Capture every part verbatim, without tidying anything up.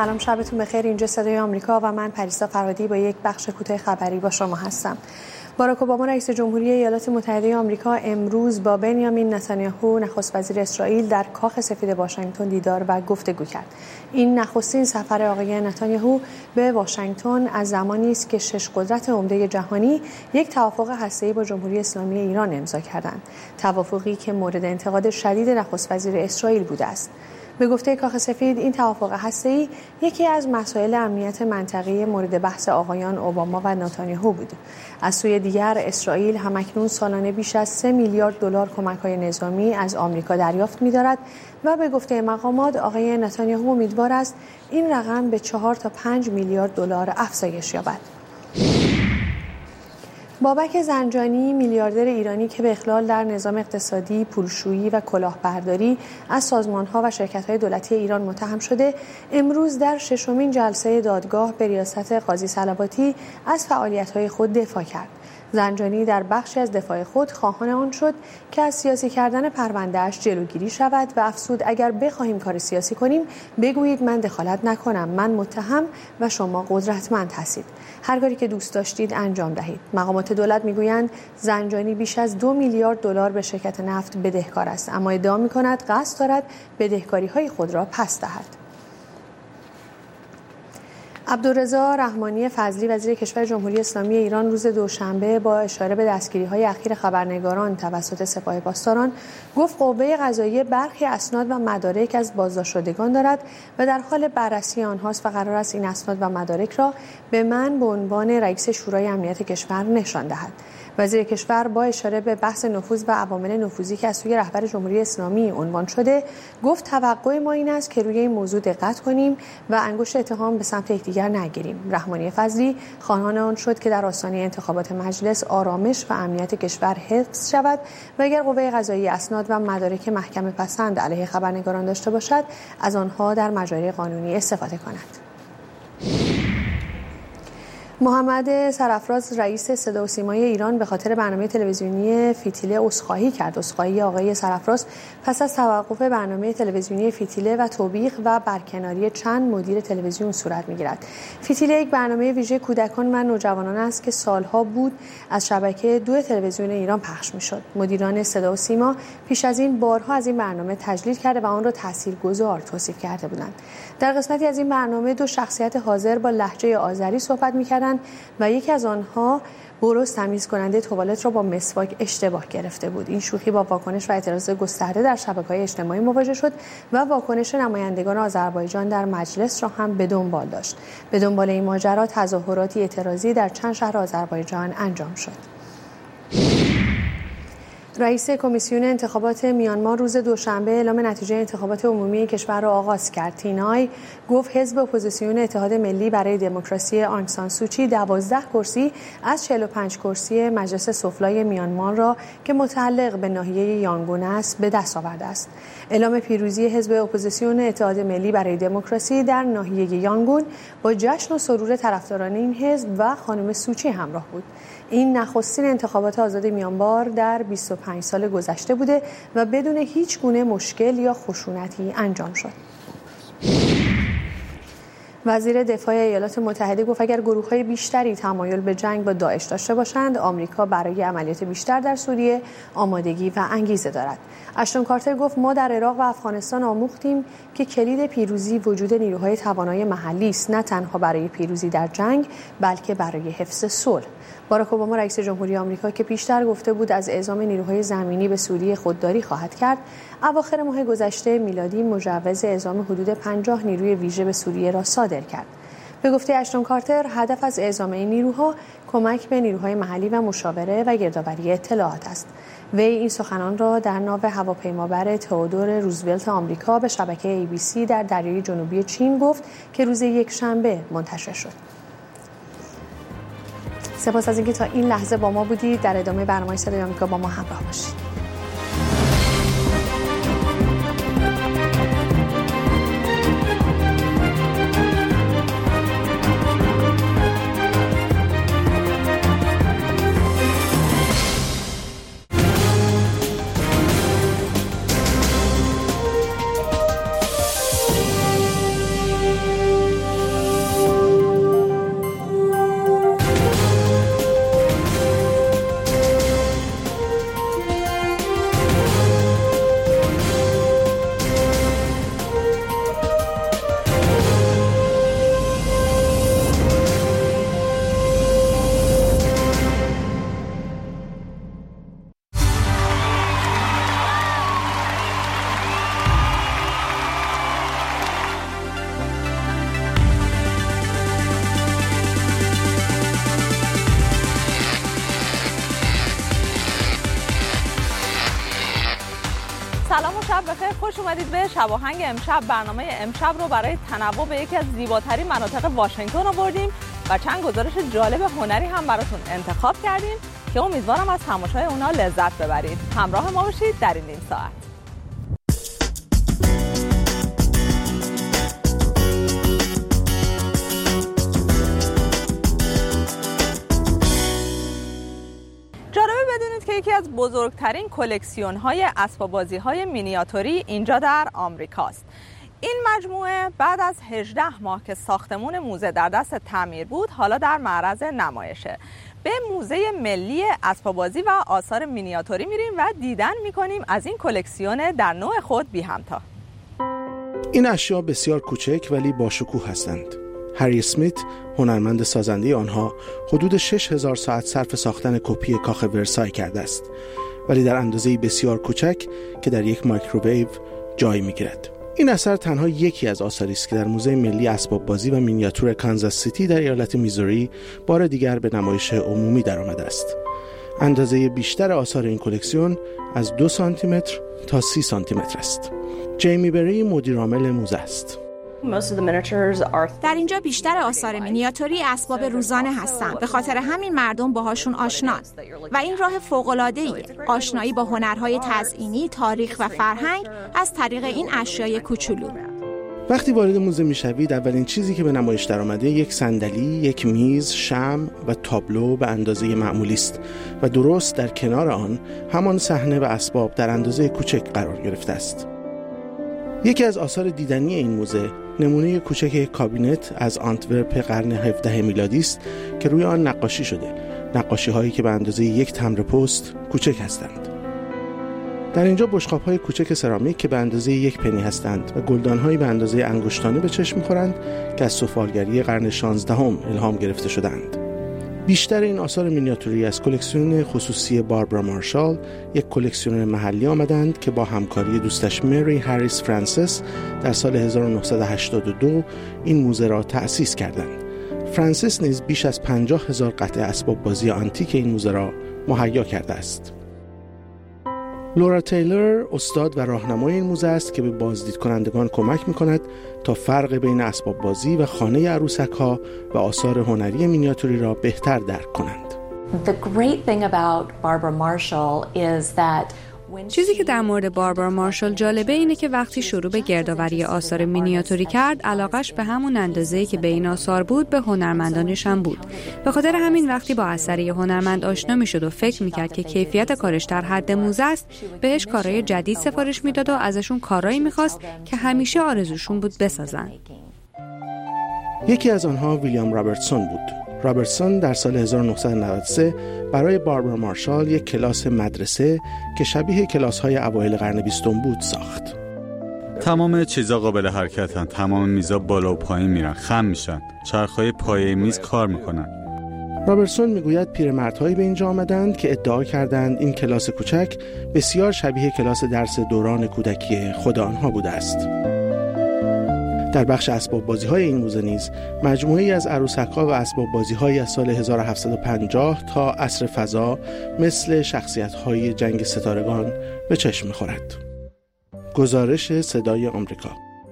سلام، شبتون بخیر. اینجا صدای آمریکا و من پریسا فرهادی با یک بخش کوتاه خبری با شما هستم. باراک اوباما رئیس جمهوری ایالات متحده آمریکا امروز با بنیامین نتانیاهو نخست وزیر اسرائیل در کاخ سفید واشنگتن دیدار و گفتگو کرد. این نخستین سفر آقای نتانیاهو به واشنگتن از زمانی است که شش قدرت عمده جهانی یک توافق هسته‌ای با جمهوری اسلامی ایران امضا کردند. توافقی که مورد انتقاد شدید نخست وزیر اسرائیل بوده است. به گفته کاخ سفید، این توافق هسته‌ای یکی از مسائل امنیت منطقه‌ای مورد بحث آقایان اوباما و نتانیاهو بود. از سوی دیگر، اسرائیل همکنون سالانه بیش از سه میلیارد دلار کمک‌های نظامی از آمریکا دریافت می‌دارد و به گفته مقامات آقای نتانیاهو امیدوار است این رقم به چهار تا پنج میلیارد دلار افزایش یابد. بابک زنجانی، میلیاردر ایرانی که به اخلال در نظام اقتصادی، پولشویی و کلاهبرداری از سازمان‌ها و شرکت‌های دولتی ایران متهم شده، امروز در ششمین جلسه دادگاه به ریاست قاضی صلواتی از فعالیت‌های خود دفاع کرد. زنجانی در بخشی از دفاع خود خواهان آن شد که از سیاسی کردن پرونده‌اش جلوگیری شود و افزود اگر بخواهیم کار سیاسی کنیم بگویید من دخالت نکنم، من متهم و شما قدرتمند هستید. هر کاری که دوست داشتید انجام دهید. مقامات دولت میگویند زنجانی بیش از دو میلیارد دلار به شرکت نفت بدهکار است، اما ادعا می‌کند قصد دارد بدهکاری‌های خود را پس دهد. عبدالرضا رحمانی فضلی وزیر کشور جمهوری اسلامی ایران روز دوشنبه با اشاره به دستگیری‌های اخیر خبرنگاران توسط سپاه پاسداران گفت قوه قضاییه برخی اسناد و مدارک از بازداشت شدگان دارد و در حال بررسی آنهاست و قرار است این اسناد و مدارک را به من به عنوان رئیس شورای امنیت کشور نشان دهد. وزیر کشور با اشاره به بحث نفوذ و عوامل نفوذی که از سوی رهبر جمهوری اسلامی عنوان شده گفت توقع ما این است که روی این موضوع دقت کنیم و انگشت اتهام به سمت یکدیگر نگیریم. رحمانی فضلی خواهان آن شد که در آستانه انتخابات مجلس آرامش و امنیت کشور حفظ شود و اگر قوه قضاییه اسناد و مدارک محکمه پسند علیه خبرنگاران داشته باشد از آنها در مجاری قانونی استفاده کند. محمد سرافراز رئیس صدا و سیمای ایران به خاطر برنامه تلویزیونی فتیله عذرخواهی کرد. عذرخواهی آقای سرافراز پس از توقف برنامه تلویزیونی فتیله و توبیخ و برکناری چند مدیر تلویزیون صورت می‌گیرد. فتیله یک برنامه ویژه کودکان و نوجوانان است که سالها بود از شبکه دو تلویزیون ایران پخش می‌شد. مدیران صدا و سیما پیش از این بارها از این برنامه تجلیل کرده و آن را تاثیرگذار توصیف کرده بودند. در قسمتی از این برنامه دو شخصیت حاضر با لهجه آذری صحبت می‌کردند و یکی از آنها برس تمیز کننده توالت را با مسواک اشتباه گرفته بود. این شوخی با واکنش و اعتراض گسترده در شبکه‌های اجتماعی مواجه شد و واکنش نمایندگان آذربایجان در مجلس را هم به دنبال داشت. به دنبال این ماجرا تظاهراتی اعتراضی در چند شهر آذربایجان انجام شد. رئیس کمیسیون انتخابات میانمار روز دوشنبه اعلام نتیجه انتخابات عمومی کشور را آغاز کرد. تینای گفت حزب اپوزیسیون اتحاد ملی برای دموکراسی آنگ سان سوچی دوازده کرسی از چهل و پنج کرسی مجلس سفلای میانمار را که متعلق به ناحیه یانگون است به دست آورده است. اعلام پیروزی حزب اپوزیسیون اتحاد ملی برای دموکراسی در ناحیه یانگون با جشن و سرور طرفداران این حزب و خانم سوچی همراه بود. این نخستین انتخابات آزاد میانمار در بیست و پنج سال گذشته بوده و بدون هیچ گونه مشکل یا خشونتی انجام شد. وزیر دفاع ایالات متحده گفت اگر گروه‌های بیشتری تمایل به جنگ با داعش داشته باشند، آمریکا برای عملیات بیشتر در سوریه آمادگی و انگیزه دارد. اشتون کارتر گفت ما در عراق و افغانستان آموختیم که کلید پیروزی وجود نیروهای توانای محلی است، نه تنها برای پیروزی در جنگ بلکه برای حفظ صلح. باراک اوباما رئیس جمهوری آمریکا که پیشتر گفته بود از اعزام نیروهای زمینی به سوریه خودداری خواهد کرد، اواخر ماه گذشته میلادی مجوز اعزام حدود پنجاه نیروی ویژه به سوریه را صادر کرد. به گفته اشتون کارتر، هدف از اعزام این نیروها کمک به نیروهای محلی و مشاوره و گردآوری اطلاعات است. وی این سخنان را در ناو هواپیمابر تئودور روزولت آمریکا به شبکه ای بی سی در دریای جنوبی چین گفت که روز یکشنبه منتشر شد. سپاس از اینکه تا این لحظه با ما بودید. در ادامه برنامه صدای آمریکا با ما همراه باشید. سلام و شب بخیر، خوش اومدید به شب آهنگ امشب. برنامه امشب رو برای تنوع به یکی از زیباترین مناطق واشنگتن آوردیم و چند گزارش جالب هنری هم براتون انتخاب کردیم که امیدوارم از تماشای اونا لذت ببرید. همراه ما باشید در این نیم ساعت. که یکی از بزرگترین کلکسیون‌های اسباب‌بازی‌های مینیاتوری اینجا در آمریکاست. این مجموعه بعد از هجده ماه که ساختمون موزه در دست تعمیر بود، حالا در معرض نمایشه. به موزه ملی اسباب‌بازی و آثار مینیاتوری میریم و دیدن می‌کنیم از این کلکسیون در نوع خود بی همتا. این اشیا بسیار کوچک ولی با شکوه هستند. هری اسمیت، هنرمند سازنده آنها، حدود شش هزار ساعت صرف ساختن کپی کاخ ورسای کرده است، ولی در اندازه‌ای بسیار کوچک که در یک مایکروویو جای می‌گیرد. این اثر تنها یکی از آثاری است که در موزه ملی اسباب بازی و مینیاتور کانزاس سیتی در ایالت میزوری بار دیگر به نمایش عمومی درآمده است. اندازه بیشتر آثار این کلکسیون از دو سانتی متر تا سی سانتی متر است. جیمی بری مدیر عامل موزه است. در اینجا بیشتر آثار مینیاتوری اسباب روزانه هستند، به خاطر همین مردم باهاشون آشنان و این راه فوق‌العاده‌ایه، آشنایی با هنرهای تزئینی، تاریخ و فرهنگ از طریق این اشیای کوچولو. وقتی وارد موزه میشوید، اولین چیزی که به نمایش درآمده یک صندلی، یک میز، شمع و تابلو به اندازه معمولی است و درست در کنار آن همان صحنه و اسباب در اندازه کوچک قرار گرفته است. یکی از آثار دیدنی این موزه نمونه کوچک کابینت از آنتورپ قرن هفدهم میلادی است که روی آن نقاشی شده، نقاشی هایی که به اندازه یک تمر پست کوچک هستند. در اینجا بشقاب های کوچک سرامیک که به اندازه یک پنی هستند و گلدان هایی به اندازه انگشتانه به چشم می‌خورند که از سفالگری قرن شانزدهم الهام گرفته شدند. بیشتر این آثار مینیاتوری از کلکسیون خصوصی باربارا مارشال، یک کلکسیونر محلی آمدند که با همکاری دوستش مری هریس فرانسیس در سال هزار و نهصد و هشتاد و دو این موزه را تأسیس کردند. فرانسیس نیز بیش از پنجاه هزار قطعه اسباب بازی آنتیک این موزه را مهیا کرده است. لورا تیلر استاد و راهنمای این موزه است که به بازدید کنندگان کمک می‌کند تا فرق بین اسباب بازی و خانه عروسک‌ها و آثار هنری مینیاتوری را بهتر درک کنند. The great thing about Barbara Marshall is that چیزی که در مورد باربارا مارشال جالبه اینه که وقتی شروع به گردآوری آثار مینیاتوری کرد، علاقش به همون اندازه‌ای که به این آثار بود به هنرمندانش هم بود. به خاطر همین وقتی با اثر یه هنرمند آشنا میشد و فکر میکرد که کیفیت کارش در حد موزه است، بهش کارهای جدید سفارش میداد و ازشون کارایی میخواست که همیشه آرزوشون بود بسازن. یکی از آنها ویلیام رابرتسون بود. رابرتسون در سال هزار و نهصد و نود و سه برای باربارا مارشال یک کلاس مدرسه که شبیه کلاس‌های اوایل قرن بیستم بود ساخت. تمام چیزا قابل حرکتن، تمام میزا بالا و پایین میرن، خم میشن، چرخهای پایه میز کار میکنن. رابرتسون میگوید پیرمردهایی به اینجا آمدند که ادعا کردند این کلاس کوچک بسیار شبیه کلاس درس دوران کودکی خود آنها بوده است. در بخش اسباب بازی های این موزه نیز مجموعه‌ای از عروسک‌ها و اسباب بازی های از سال هزار و هفتصد و پنجاه تا عصر فضا مثل شخصیت‌های جنگ ستارگان به چشم می‌خورد. گزارش صدای آمریکا.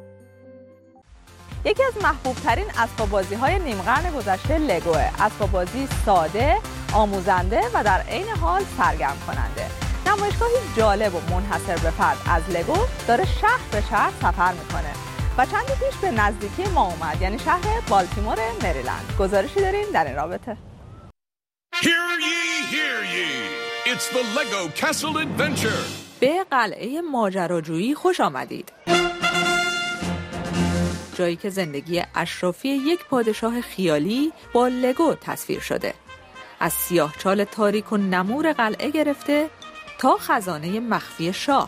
یکی از محبوب‌ترین اسباب‌بازی‌های نیم قرن گذشته لگوه. اسباب‌بازی ساده، آموزنده و در عین حال سرگرم کننده. نمایشگاهی جالب و منحصر به فرد از لگو داره شهر به شهر سفر می‌کنه. و چند پیش به نزدیکی ما اومد، یعنی شهر بالتیمور مریلند. گزارشی داریم در این رابطه. Hear ye, hear ye. It's the Lego Castle Adventure. به قلعه ماجراجویی خوش آمدید. جایی که زندگی اشرافی یک پادشاه خیالی با لگو تصویر شده. از سیاهچال تاریک و نمور قلعه گرفته تا خزانه مخفی شاه.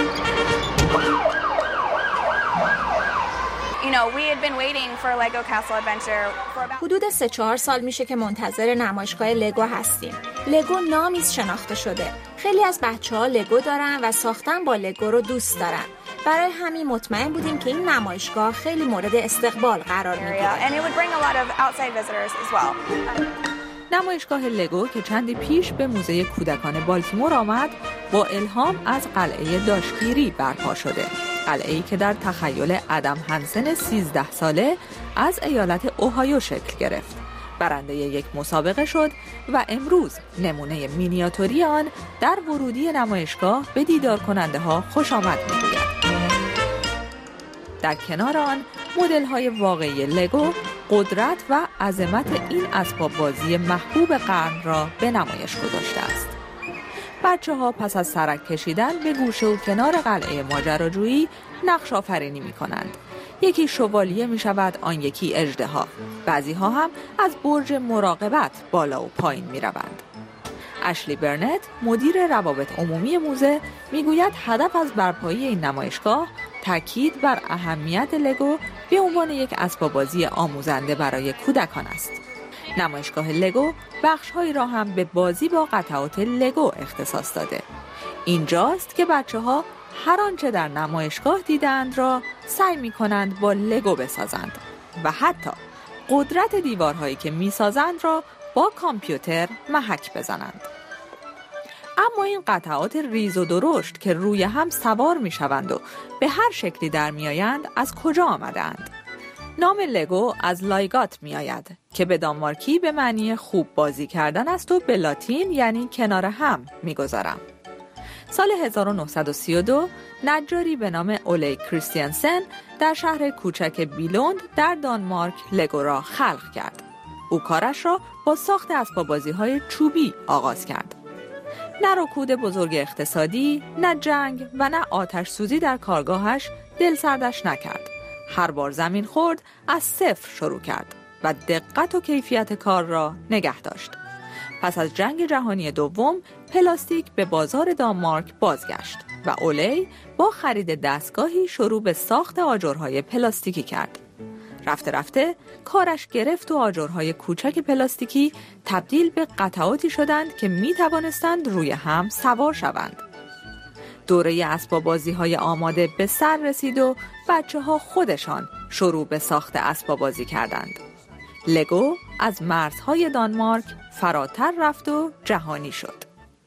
حدود سه چهار سال میشه که منتظر نمایشگاه لگو هستیم. لگو نامیز شناخته شده. خیلی از بچه‌ها لگو دارن و ساختن با لگو رو دوست دارن. برای همین مطمئن بودیم که این نمایشگاه خیلی مورد استقبال قرار میگیره. نمایشگاه لگو که چندی پیش به موزه کودکان بالتیمور آمد با الهام از قلعه داشکیری برپا شده. قلعه‌ای که در تخیل ادم هنسن سیزده ساله از ایالت اوهایو شکل گرفت. برنده یک مسابقه شد و امروز نمونه مینیاتوری آن در ورودی نمایشگاه به دیدار کننده ها خوش آمد می‌گوید. در کنار آن مدل‌های واقعی لگو قدرت و عظمت این اسباب بازی محبوب قرن را به نمایش گذاشته است. بچه‌ها پس از سرک کشیدن به گوشه و کنار قلعه ماجراجویی نقش آفرینی می‌کنند. یکی شوالیه می‌شود، آن یکی اژدها. بعضی‌ها هم از برج مراقبت بالا و پایین می‌روند. اشلی برنت، مدیر روابط عمومی موزه، میگوید هدف از برپایی این نمایشگاه تاکید بر اهمیت لگو به عنوان یک اسباب بازی آموزنده برای کودکان است. نمایشگاه لگو بخش‌هایی را هم به بازی با قطعات لگو اختصاص داده. اینجاست که بچه‌ها هر آنچه در نمایشگاه دیدند را سعی می‌کنند با لگو بسازند و حتی قدرت دیوارهایی که می‌سازند را با کامپیوتر محک بزنند. اما این قطعات ریز و درشت که روی هم سوار می‌شوند و به هر شکلی در می‌آیند از کجا آمدند؟ نام لگو از لایگات می‌آید که به دانمارکی به معنی خوب بازی کردن است و به لاتین یعنی کنار هم می‌گذارم. سال هزار و نهصد و سی و دو نجاری به نام اولی کریستیانسن در شهر کوچک بیلوند در دانمارک لگو را خلق کرد. او کارش را با ساخت اسباب‌بازی‌های چوبی آغاز کرد. نه رکود بزرگ اقتصادی، نه جنگ و نه آتش سوزی در کارگاهش دل سردش نکرد. هر بار زمین خورد از صفر شروع کرد و دقت و کیفیت کار را نگه داشت. پس از جنگ جهانی دوم پلاستیک به بازار دانمارک بازگشت و اولی با خرید دستگاهی شروع به ساخت آجرهای پلاستیکی کرد. رفته رفته کارش گرفت و آجرهای کوچک پلاستیکی تبدیل به قطعاتی شدند که می توانستند روی هم سوار شوند. دوره اسباب بازی‌های آماده به سر رسید و بچه‌ها خودشان شروع به ساخت اسباب بازی کردند. لگو از مرزهای دانمارک فراتر رفت و جهانی شد.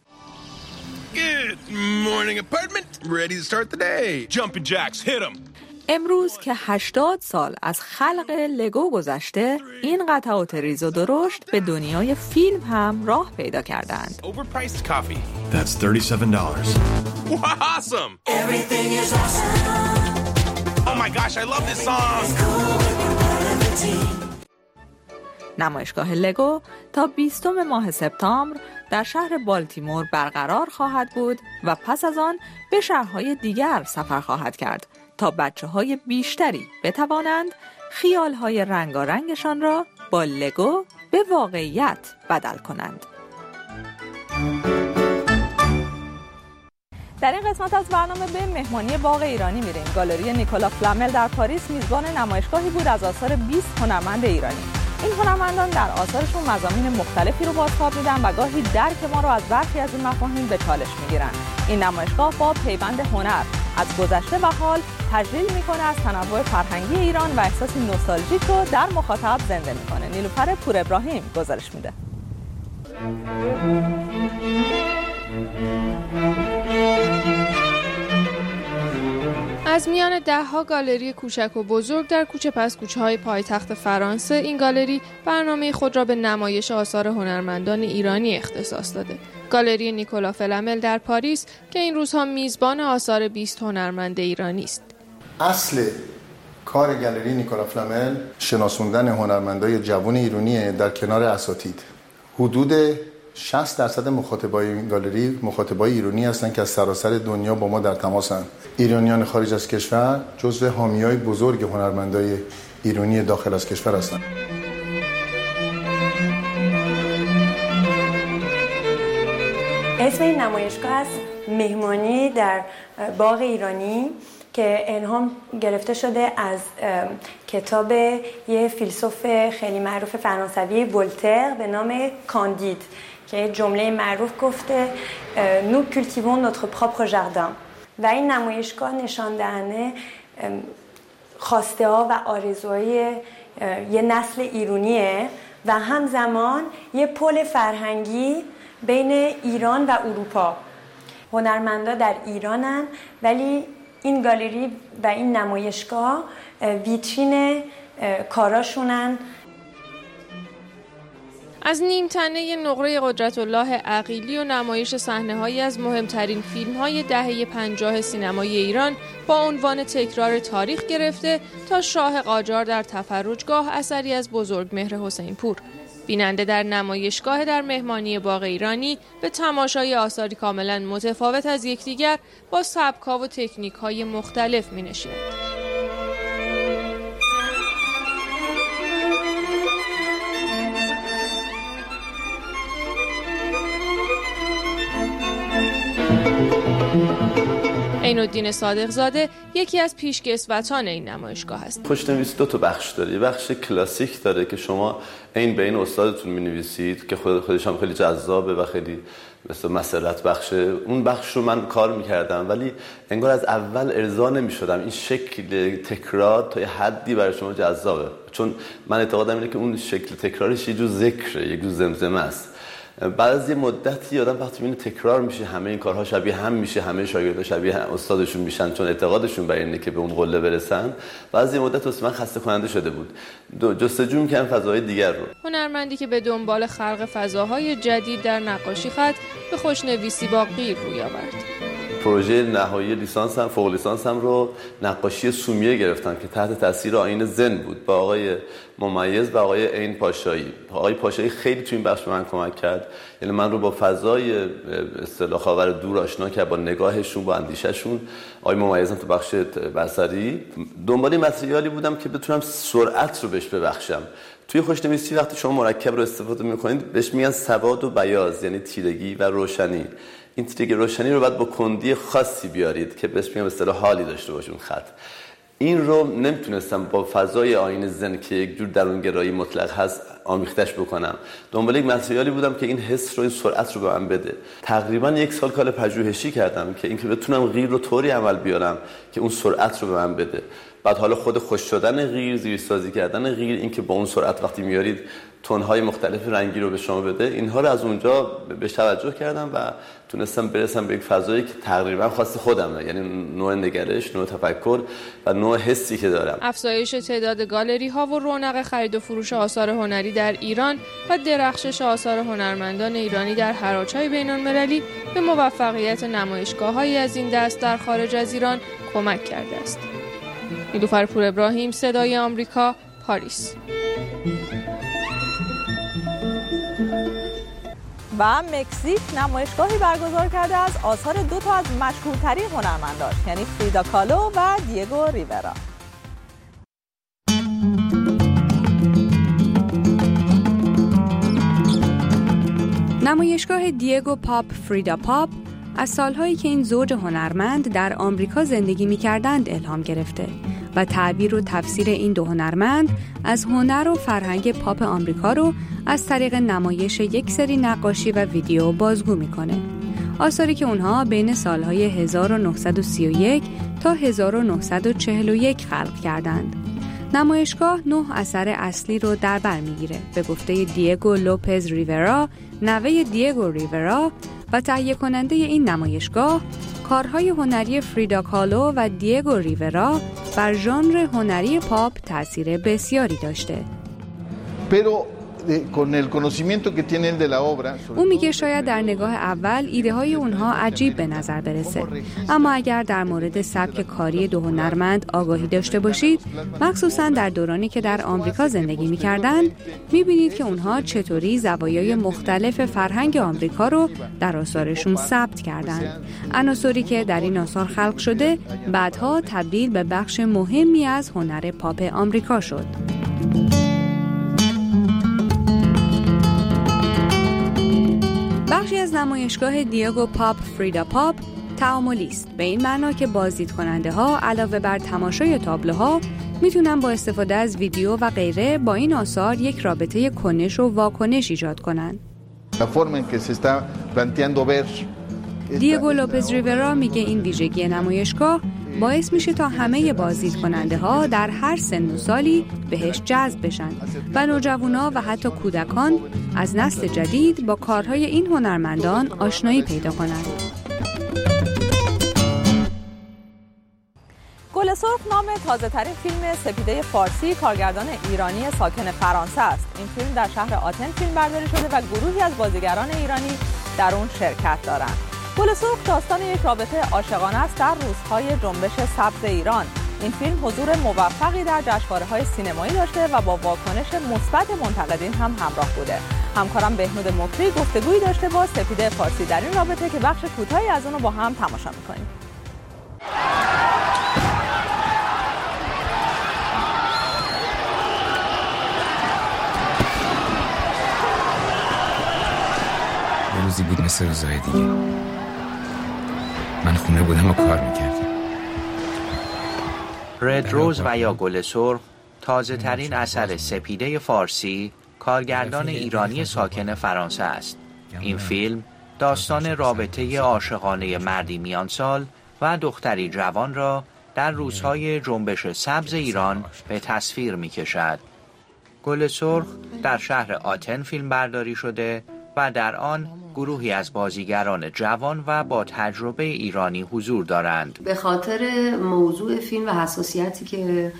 Good morning apartment. Ready to start the day. Jumping jacks, hit 'em. امروز که هشتاد سال از خلق لگو گذشته، این قطعات ریز و درشت به دنیای فیلم هم راه پیدا کردند. Overpriced coffee. That's thirty-seven dollars. Awesome. Everything is awesome. Oh my gosh, I love this song. نمایشگاه لگو تا بیستم ماه سپتامبر در شهر بالتیمور برقرار خواهد بود و پس از آن به شهرهای دیگر سفر خواهد کرد تا بچه‌های بیشتری بتوانند خیال‌های رنگارنگشان را با لگو به واقعیت بدل کنند. در این قسمت از برنامه به مهمانی باغ ایرانی میریم. گالری نیکولا فلامل در پاریس میزبان نمایشگاهی بود از آثار بیست هنرمند ایرانی. این هنرمندان در آثارشون مضامین مختلفی رو بازتاب میدن و گاهی درک ما رو از برخی از این مفاهیم به چالش میگیرن. این نمایشگاه با پیوند هنر از گذشته و حال تجلیل میکنه، از تنوع فرهنگی ایران و احساس نوستالژیک رو در مخاطب زنده میکنه. نیلوفر پور ابراهیم گزارش میده. از میان ده‌ها گالری کوچک و بزرگ در کوچه پس کوچه‌های پایتخت فرانسه، این گالری برنامه خود را به نمایش آثار هنرمندان ایرانی اختصاص داده. گالری نیکولا فلامل در پاریس که این روزها میزبان آثار بیست هنرمند ایرانی است. اصل کار گالری نیکولا فلامل شناسوندن هنرمندای جوان ایرانی در کنار اساتید. حدود شصت درصد مخاطبای این گالری مخاطبای ایرانی هستند که از سراسر دنیا با ما در تماسند. ایرانیان خارج از کشور جزو حامیای بزرگ هنرمندای ایرانی داخل از کشور هستند. اسم این نمایشگاه است مهمانی در باغ ایرانی که الهام گرفته شده از کتاب یه فیلسوف خیلی معروف فرانسوی ولتر به نام کاندید که جمله معروف گفته nous cultivons notre propre jardin و این نمایشگاه نشان دهنده خواسته ها و آرزوهای یه نسل ایرانیه و همزمان یه پل فرهنگی بین ایران و اروپا. هنرمندا در ایرانن ولی این گالری و این نمایشگاه ویترین کاراشونن. از نیمتنه نقره قدرت الله عقیلی و نمایش صحنه‌هایی از مهمترین فیلم‌های دهه پنجاه سینمای ایران با عنوان تکرار تاریخ گرفته تا شاه قاجار در تفرجگاه اثری از بزرگمهر حسینپور. بیننده در نمایشگاه در مهمانی باغ ایرانی به تماشای آثاری کاملا متفاوت از یکدیگر با سبک‌ها و تکنیک‌های مختلف می‌نشیند. عین‌الدین صادق‌زاده یکی از پیشکسوتان این نمایشگاه است. خوشنویسی دو تا بخش داره. یه بخش کلاسیک داره که شما این به این استادتون می‌نویسید که خود خودش هم خیلی جذابه و خیلی مثل مسئلت بخشه. اون بخش رو من کار می‌کردم ولی انگار از اول ارضا نمی‌شدم. این شکل تکرار تا یه حدی برای شما جذابه، چون من اعتقادم اینه که اون شکل تکرارش یه جور ذکره، یه جور زمزمه است. بعد از یه مدتی آدم وقتی می‌بینه تکرار میشه، همه این کارها شبیه هم میشه، همه شاگردها شبیه استادشون میشن چون اعتقادشون بر اینه که به اون قله برسن. بعد از یه مدت واسه من خسته کننده شده بود. جستجو می‌کردم فضاهای دیگر رو. هنرمندی که به دنبال خلق فضاهای جدید در نقاشی خط به خوشنویسی با غیر روی آورد. پروژه نهایی لیسانسم، فوق لیسانسم رو نقاشی سومیه گرفتم که تحت تاثیر آیین زن بود با آقای ممیز و آقای عین پاشایی. آقای پاشایی خیلی تو این بخش به من کمک کرد، یعنی من رو با فضای اصطلاح خاور دور آشنا کرد، با نگاهشون، با اندیشهشون. آقای ممیز هم تو بخش بصری دنبال متریالی بودم که بتونم سرعت رو بهش ببخشم. توی خوشنویسی وقتی شما مرکب رو استفاده می‌کنید بهش میگن سواد و بیاض، یعنی تیرگی و روشنی. این تیرگی روشنی رو باید با کندی خاصی بیارید که بهش میگم به اصطلاح حالی داشته باشه اون خط. این رو نمیتونستم با فضای آیین زن که یک جور درونگرایی مطلق هست آمیختش بکنم. دنبال یک متریالی بودم که این حس رو، این سرعت رو به من بده. تقریبا یک سال کار پژوهشی کردم که اینکه بتونم غیر رو طوری عمل بیارم که اون سرعت رو به من بده. بعد حالا خود خوش شدن غیر، زیرسازی کردن غیر، اینکه با اون سرعت وقتی میارید تون‌های مختلف رنگی رو به شما بده، اینها رو از اونجا بهش توجه کردم و تونستم برسم به یک فضایی که تقریبا خاص خودمه، یعنی نوع نگرش، نوع تفکر و نوع حسی که دارم. افزایش تعداد گالری ها و رونق خرید و فروش آثار هنری در ایران و درخشش آثار هنرمندان ایرانی در حراج‌های بین‌المللی به موفقیت نمایشگاه‌هایی از این دست در خارج از ایران کمک کرده است. نیلوفر پور ابراهیم، صدای آمریکا، پاریس. و مکزیک نمایشگاهی برگزار کرده از آثار دو تا از مشهورترین هنرمنداش، یعنی فریدا کالو و دیگو ریورا. نمایشگاه دیگو پاپ فریدا پاپ از سالهایی که این زوج هنرمند در آمریکا زندگی می‌کردند الهام گرفته و تعبیر و تفسیر این دو هنرمند از هنر و فرهنگ پاپ آمریکا رو از طریق نمایش یک سری نقاشی و ویدیو بازگو میکنه. آثاری که اونها بین سالهای هزار و نهصد و سی و یک تا هزار و نهصد و چهل و یک خلق کردند. نمایشگاه نه اثر اصلی رو در بر میگیره. به گفته دیگو لوپز ریورا، نوه دیگو ریورا و تهیه کننده این نمایشگاه، کارهای هنری فریدا کالو و دیگو ریورا بر ژانر هنری پاپ تأثیر بسیاری داشته. او میگه شاید در نگاه اول ایده های اونها عجیب به نظر برسه، اما اگر در مورد سبک کاری دو هنرمند آگاهی داشته باشید، مخصوصا در دورانی که در آمریکا زندگی میکردند، میبینید که اونها چطوری زوایای مختلف فرهنگ آمریکا رو در آثارشون ثبت کردند. عناصری که در این آثار خلق شده بعدها تبدیل به بخش مهمی از هنر پاپ آمریکا شد. بخشی از نمایشگاه دیگو پاپ فریدا پاپ تعاملی است، به این معنا که بازدید کننده ها علاوه بر تماشای تابلوها میتونن با استفاده از ویدیو و غیره با این آثار یک رابطه کنش و واکنش ایجاد کنن. دیگو لوپز ریورا میگه این ویژگی نمایشگاه باعث میشه تا همه بازدید کننده ها در هر سن و سالی بهش جذب بشن و نوجوانا و حتی کودکان از نسل جدید با کارهای این هنرمندان آشنایی پیدا کنند. گل سرخ نام تازه ترین فیلم سپیده فارسی کارگردان ایرانی ساکن فرانسه است. این فیلم در شهر آتن فیلم برداری شده و گروهی از بازیگران ایرانی در اون شرکت دارند. گل سرخ داستان یک رابطه عاشقانه است در روزهای جنبش سبز ایران. این فیلم حضور موفقی در جشنواره‌های سینمایی داشته و با واکنش مثبت منتقدین هم همراه بوده. همکارم بهنود مکری گفتگویی داشته با سپیده فارسی در این رابطه که بخش کوتاهی از اون رو با هم تماشا می‌کنیم. روزی بود مثل روزهای دیگه. من خونه بودم و کار میکردم. رد روز و یا گل سرخ تازه ترین اثر سپیده فارسی کارگردان ایرانی ساکن فرانسه است. این فیلم داستان رابطه عاشقانه مردی میان سال و دختری جوان را در روزهای جنبش سبز ایران به تصویر میکشد. گل سرخ در شهر آتن فیلم برداری شده و در آن گروهی از بازیگران جوان و با تجربه ایرانی حضور دارند. به خاطر موضوع فیلم و حساسیتی که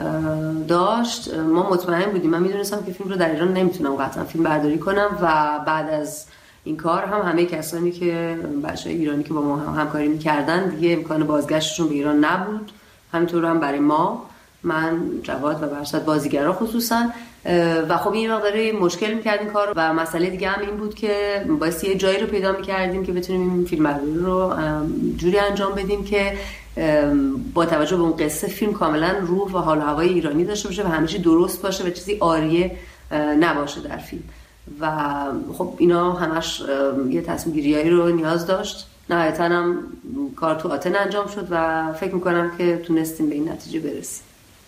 داشت ما مطمئن بودیم. من میدونستم که فیلم رو در ایران نمیتونم قطعا فیلم برداری کنم و بعد از این کار هم همه کسانی که بچه‌های ایرانی که با ما هم همکاری میکردن دیگه امکان بازگشتشون به ایران نبود. همینطور هم برای ما، من، جواد و برصد بازیگرا خصوصا. و خب این مقداری مشکل می‌کرد این کار و مسئله دیگه هم این بود که باید یه جایی رو پیدا می‌کردیم که بتونیم این فیلم برداری رو جوری انجام بدیم که با توجه به اون قصه فیلم کاملا روح و حال و هوای ایرانی داشته باشه و همه چی درست باشه و چیزی عاریه نباشه در فیلم. و خب اینا همش یه تصمیم گیریایی رو نیاز داشت. نهایتاً هم کار تو آتن انجام شد و فکر می‌کنم که تونستیم به این نتیجه برسیم.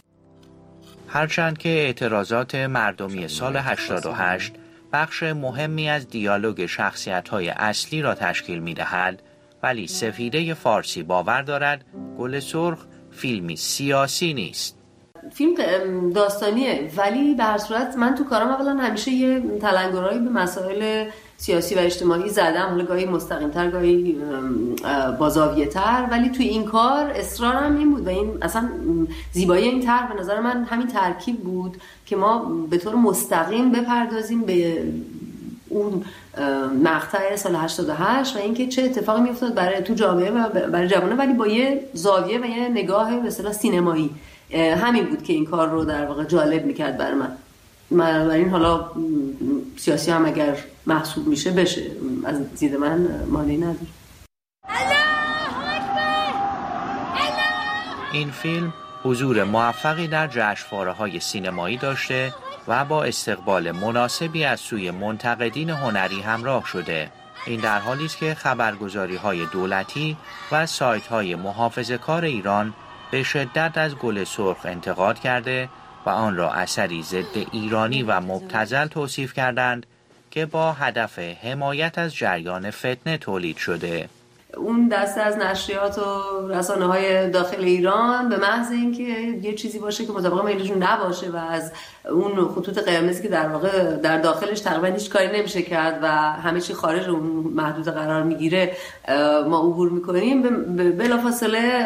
هرچند که اعتراضات مردمی سال هشتاد و هشت بخش مهمی از دیالوگ شخصیت‌های اصلی را تشکیل می‌دهد، ولی سپیده فارسی باور دارد گل سرخ فیلمی سیاسی نیست. فیلم داستانیه، ولی به هر صورت من تو کارم اولا همیشه یه تلنگرایی به مسائل سیاسی و اجتماعی زدم، حالا گاهی مستقیم‌تر گاهی بازاویه‌تر، ولی توی این کار اصرارم این بود و این اصلا زیبایی این طرح به نظر من همین ترکیب بود که ما به طور مستقیم بپردازیم به اون مقطع سال هشتاد و هشت و اینکه چه اتفاقی میافتاد برای تو جامعه و برای جوانان، ولی با یه زاویه و یه نگاه به اصطلاح سینمایی. همین بود که این کار رو در واقع جالب میکرد برای من. بنابراین حالا سیاسی هم اگر محسوب میشه بشه، از دید من مانعی نداره. این فیلم حضور موفقی در جشنواره‌های سینمایی داشته و با استقبال مناسبی از سوی منتقدین هنری همراه شده. این در حالی است که خبرگزاری‌های دولتی و سایت‌های محافظه‌کار ایران به شدت از گل سرخ انتقاد کرده و آن را اثری ضد ایرانی و مبتذل توصیف کردند که با هدف حمایت از جریان فتنه تولید شده. اون دسته از نشریات و رسانه‌های داخل ایران به محض اینکه یه چیزی باشه که مطابق میلشون نباشه و از اون خطوط قرمزی که در واقع در داخلش تقریبا هیچ کاری نمیشه کرد و همه چی خارج اون محدود قرار میگیره ما عبور میکنیم، بلافاصله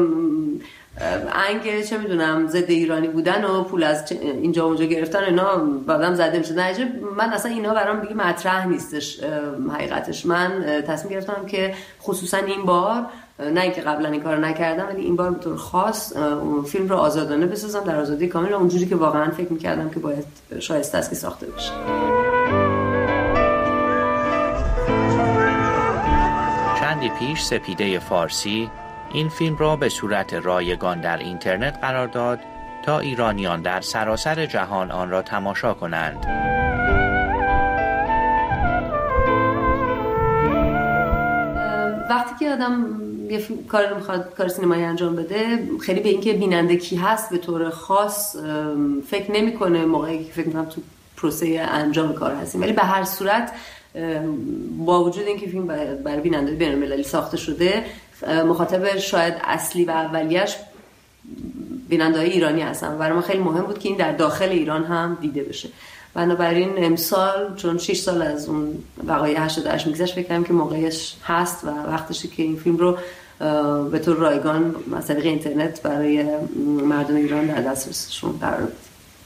انگ چه میدونم ضد ایرانی بودن و پول از اینجا اونجا گرفتن اینا بعدم زده میشه. نتیجه من اصلا اینا برام دیگه مطرح نیستش. حقیقتش من تصمیم گرفتم که خصوصا این بار، نه اینکه قبلا این کارو نکردم، ولی این بار به طور خاص فیلم رو آزادانه بسازم، در آزادی کامل، اونجوری که واقعا فکر میکردم که باید شایسته است که ساخته بشه. چندی پیش سپیده فارسی این فیلم را به صورت رایگان در اینترنت قرار داد تا ایرانیان در سراسر جهان آن را تماشا کنند. وقتی که آدم یه کاری رو میخواد کار سینمایی انجام بده، خیلی به اینکه بیننده کی هست به طور خاص فکر نمیکنه موقعی که فکر میکنم تو پروسه انجام کار هستیم، ولی به هر صورت با وجود اینکه فیلم برای بیننده بین‌المللی ساخته شده، مخاطب شاید اصلی و اولیش بیننده‌های ایرانی هستن. برای ما خیلی مهم بود که این در داخل ایران هم دیده بشه. بنابراین امسال چون شش سال از اون وقایع هشتاد و هشت میگذشت، فکر کنم که موقعش هست و وقتشه که این فیلم رو به طور رایگان از طریق اینترنت برای مردم ایران در دسترسشون قرار بدیم.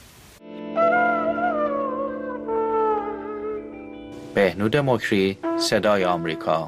بهنود مکری، صدای آمریکا.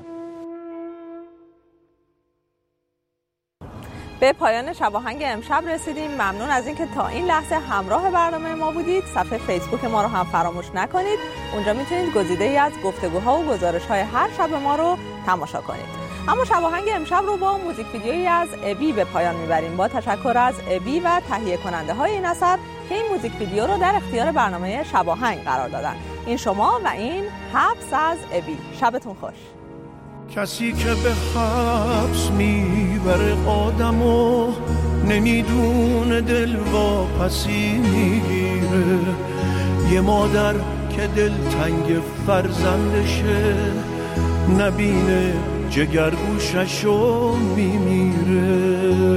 به پایان شباهنگ امشب رسیدیم. ممنون از اینکه تا این لحظه همراه برنامه ما بودید. صفحه فیسبوک ما رو هم فراموش نکنید. اونجا میتونید گزیده‌ای از گفتگوها و گزارش‌های هر شب ما رو تماشا کنید. اما شباهنگ امشب رو با موزیک ویدیویی از ابی به پایان میبریم. با تشکر از ابی و تهیه کننده های این اثر که این موزیک ویدیو رو در اختیار برنامه شباهنگ قرار دادن. این شما و این حبس از ابی. شبتون خوش. کسی که به حبس میبره آدمو نمیدونه دل واپسی میگیره. یه مادر که دل تنگ فرزندشه نبینه جگر گوششو میمیره.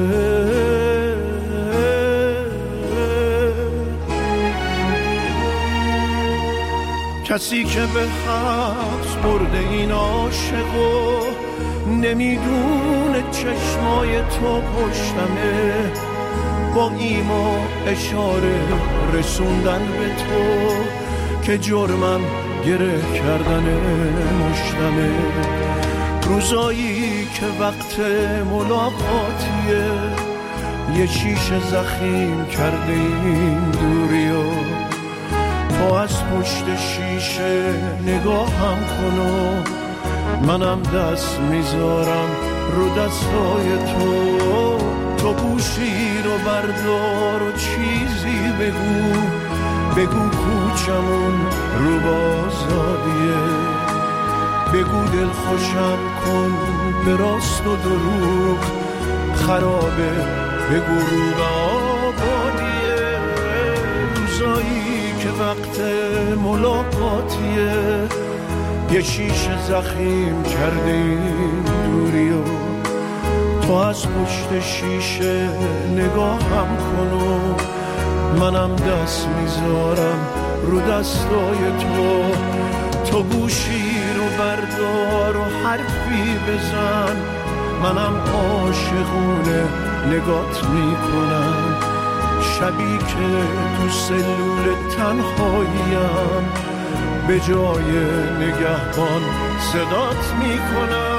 کسی که به حبس برده این عاشقو نمیدونه چشمای تو پشتمه، با ایما اشاره رسوندن به تو که جرمم گره کردن مشتمه. روزایی که وقت ملاقاتیه یه شیشه زخیم کرده این دوریو، تو از پشت شیشه نگاهم کن و منم دست میذارم رو دستای تو. تو گوشی رو بردار و چیزی بگو، بگو کوچمون رو بازادیه، بگو دل خوشم کن به راست و دروغ خرابه، بگو رو به آبادیه. روزایی که وقت ملاقاتیه یه شیشه زخیم کرده این دوریو، تو از پشت شیشه نگاهم کن و منم دست میذارم رو دستای تو. تو گوشی رو بردار و حرفی بزن، منم عاشقونه نگات میکنم. شبی که تو سلول تنهاییم به جای نگهبان صدات میکنم.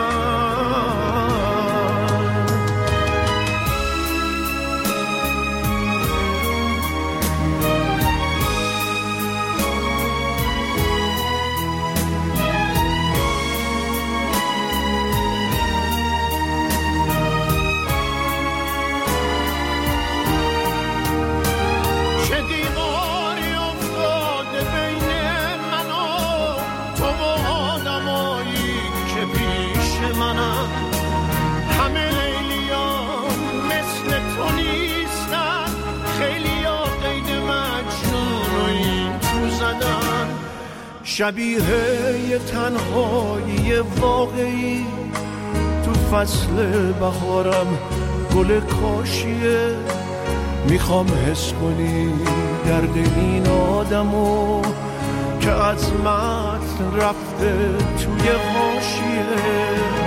شبیه یه تنهایی واقعی تو فصل بهارم گل کاشیه. میخوام حس کنی درد این آدمو که از متن رفته توی حاشیه.